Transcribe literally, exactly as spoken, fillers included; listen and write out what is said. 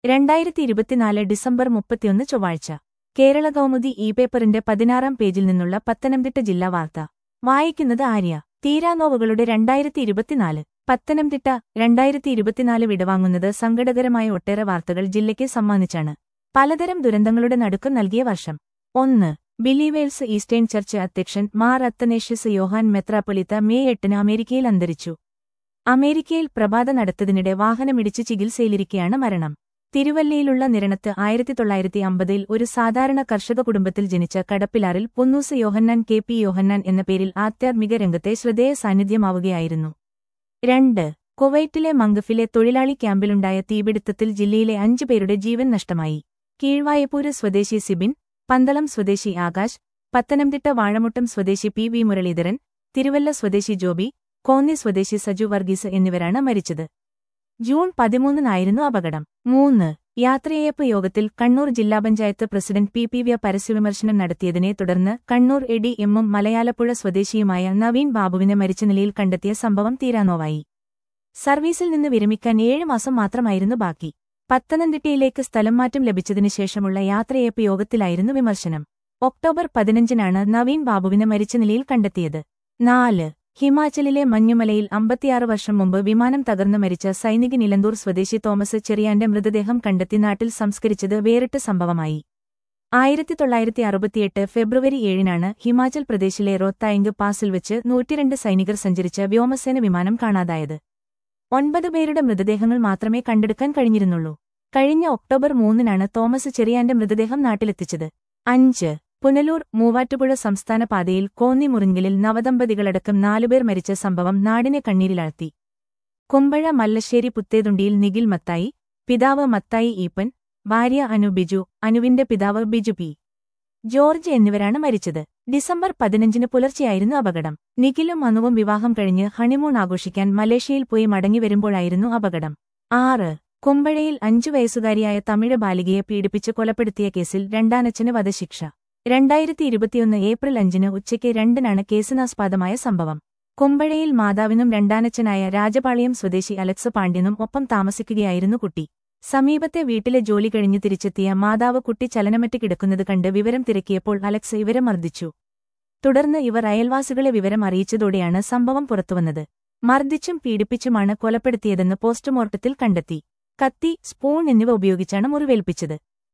രണ്ടായിരത്തി ഇരുപത്തിനാല് ഡിസംബർ മുപ്പത്തിയൊന്ന് ചൊവ്വാഴ്ച കേരള കൗമുദി ഇ പേപ്പറിന്റെ പതിനാറാം പേജിൽ നിന്നുള്ള പത്തനംതിട്ട ജില്ലാ വാർത്ത വായിക്കുന്നത് ആര്യ. തീരാനോവുകളുടെ രണ്ടായിരത്തി ഇരുപത്തിനാല് പത്തനംതിട്ട രണ്ടായിരത്തി ഇരുപത്തിനാല് വിടവാങ്ങുന്നത് സങ്കടകരമായ ഒട്ടേറെ വാർത്തകൾ ജില്ലയ്ക്ക് സമ്മാനിച്ചാണ്. പലതരം ദുരന്തങ്ങളുടെ നടുക്കം നൽകിയ വർഷം. ഒന്ന്. ബിലീവേഴ്സ് ഈസ്റ്റേൺ ചർച്ച് അധ്യക്ഷൻ മാർ അത്തനേഷ്യസ് യോഹാൻ മെത്രാപ്പൊലീത്ത മെയ് എട്ടിന് അമേരിക്കയിൽ അന്തരിച്ചു. അമേരിക്കയിൽ പ്രഭാത നടത്തതിനിടെ വാഹനമിടിച്ച് ചികിത്സയിലിരിക്കെയാണ് മരണം. തിരുവല്ലയിലുള്ള നിരണത്ത് ആയിരത്തി തൊള്ളായിരത്തി അമ്പതിൽ ഒരു സാധാരണ കർഷക കുടുംബത്തിൽ ജനിച്ച കടപ്പിലാറിൽ പൊന്നൂസ് യോഹന്നാൻ കെ പി യോഹന്നാൻ എന്ന പേരിൽ ആധ്യാത്മിക രംഗത്തെ ശ്രദ്ധേയ സാന്നിധ്യമാവുകയായിരുന്നു. രണ്ട്. കുവൈറ്റിലെ മംഗഫിലെ തൊഴിലാളി ക്യാമ്പിലുണ്ടായ തീപിടുത്തത്തിൽ ജില്ലയിലെ അഞ്ചു പേരുടെ ജീവൻ നഷ്ടമായി. കീഴ്വായപ്പൂര് സ്വദേശി സിബിൻ, പന്തളം സ്വദേശി ആകാശ്, പത്തനംതിട്ട വാഴമുട്ടം സ്വദേശി പി വി മുരളീധരൻ, തിരുവല്ല സ്വദേശി ജോബി, കോന്നി സ്വദേശി സജു വർഗീസ് എന്നിവരാണ് മരിച്ചത്. ജൂൺ പതിമൂന്നിനായിരുന്നു അപകടം. മൂന്ന്. യാത്രയയപ്പ് യോഗത്തിൽ കണ്ണൂർ ജില്ലാ പഞ്ചായത്ത് പ്രസിഡന്റ് പി പി വ്യ പരസ്യവിമർശനം നടത്തിയതിനെ തുടർന്ന് കണ്ണൂർ എ ഡി എമ്മും മലയാലപ്പുഴ സ്വദേശിയുമായ നവീൻ ബാബുവിനെ മരിച്ച നിലയിൽ കണ്ടെത്തിയ സംഭവം തീരാനോവായി. സർവീസിൽ നിന്ന് വിരമിക്കാൻ ഏഴ് മാസം മാത്രമായിരുന്നു ബാക്കി. പത്തനംതിട്ടയിലേക്ക് സ്ഥലം മാറ്റം ലഭിച്ചതിനു ശേഷമുള്ള യാത്രയയപ്പ് യോഗത്തിലായിരുന്നു വിമർശനം. ഒക്ടോബർ പതിനഞ്ചിനാണ് നവീൻ ബാബുവിനെ മരിച്ച നിലയിൽ കണ്ടെത്തിയത്. നാല്. ഹിമാചലിലെ മഞ്ഞുമലയിൽ അമ്പത്തിയാറ് വർഷം മുമ്പ് വിമാനം തകർന്നു മരിച്ച സൈനിക നിലന്തൂർ സ്വദേശി തോമസ് ചെറിയാന്റെ മൃതദേഹം കണ്ടെത്തി നാട്ടിൽ സംസ്കരിച്ചത് വേറിട്ട സംഭവമായി. ആയിരത്തി തൊള്ളായിരത്തി അറുപത്തിയെട്ട് ഫെബ്രുവരി ഏഴിനാണ് ഹിമാചൽ പ്രദേശിലെ റോത്തായിങ്ക് പാസിൽ വെച്ച് നൂറ്റിരണ്ട് സൈനികർ സഞ്ചരിച്ച വ്യോമസേന വിമാനം കാണാതായത്. ഒൻപത് പേരുടെ മൃതദേഹങ്ങൾ മാത്രമേ കണ്ടെടുക്കാൻ കഴിഞ്ഞിരുന്നുള്ളൂ. കഴിഞ്ഞ ഒക്ടോബർ മൂന്നിനാണ് തോമസ് ചെറിയാന്റെ മൃതദേഹം നാട്ടിലെത്തിച്ചത്. അഞ്ച്. പുനലൂർ മൂവാറ്റുപുഴ സംസ്ഥാന പാതയിൽ കോന്നി മുറിങ്കലിൽ നവദമ്പതികളടക്കം നാലുപേർ മരിച്ച സംഭവം നാടിനെ കണ്ണീരിലാഴ്ത്തി. കുമ്പഴ മല്ലശ്ശേരി പുത്തേതുണ്ടിയിൽ നിഖിൽ മത്തായി, പിതാവ് മത്തായി ഈപ്പൻ, ഭാര്യ അനു ബിജു, അനുവിന്റെ പിതാവ് ബിജു പി ജോർജ് എന്നിവരാണ് മരിച്ചത്. ഡിസംബർ പതിനഞ്ചിന് പുലർച്ചെയായിരുന്നു അപകടം. നിഖിലും അനുവും വിവാഹം കഴിഞ്ഞ് ഹണിമൂൺ ആഘോഷിക്കാൻ മലേഷ്യയിൽ പോയി മടങ്ങിവരുമ്പോഴായിരുന്നു അപകടം. ആറ്. കുമ്പഴയിൽ അഞ്ചു വയസ്സുകാരിയായ തമിഴ് ബാലികയെ പീഡിപ്പിച്ച് കൊലപ്പെടുത്തിയ കേസിൽ രണ്ടാനച്ഛന് വധശിക്ഷ. രണ്ടായിരത്തി ഇരുപത്തിയൊന്ന് ഏപ്രിൽ അഞ്ചിന് ഉച്ചയ്ക്ക് രണ്ടിനാണ് കേസിനാസ്പദമായ സംഭവം. കുമ്പഴയിൽ മാതാവിനും രണ്ടാനച്ഛനായ രാജപാളയം സ്വദേശി അലക്സ് പാണ്ഡ്യനും ഒപ്പം താമസിക്കുകയായിരുന്നു കുട്ടി. സമീപത്തെ വീട്ടിലെ ജോലി കഴിഞ്ഞ് തിരിച്ചെത്തിയ മാതാവ് കുട്ടി ചലനമറ്റ് കിടക്കുന്നത് കണ്ട് വിവരം തിരക്കിയപ്പോൾ അലക്സ് ഇവരെ മർദ്ദിച്ചു. തുടർന്ന് ഇവർ അയൽവാസികളെ വിവരം അറിയിച്ചതോടെയാണ് സംഭവം പുറത്തുവന്നത്. മർദ്ദിച്ചും പീഡിപ്പിച്ചുമാണ് കൊലപ്പെടുത്തിയതെന്ന് പോസ്റ്റ്മോർട്ടത്തിൽ കണ്ടെത്തി. കത്തി, സ്പൂൺ എന്നിവ ഉപയോഗിച്ചാണ് മുറിവേൽപ്പിച്ചത്.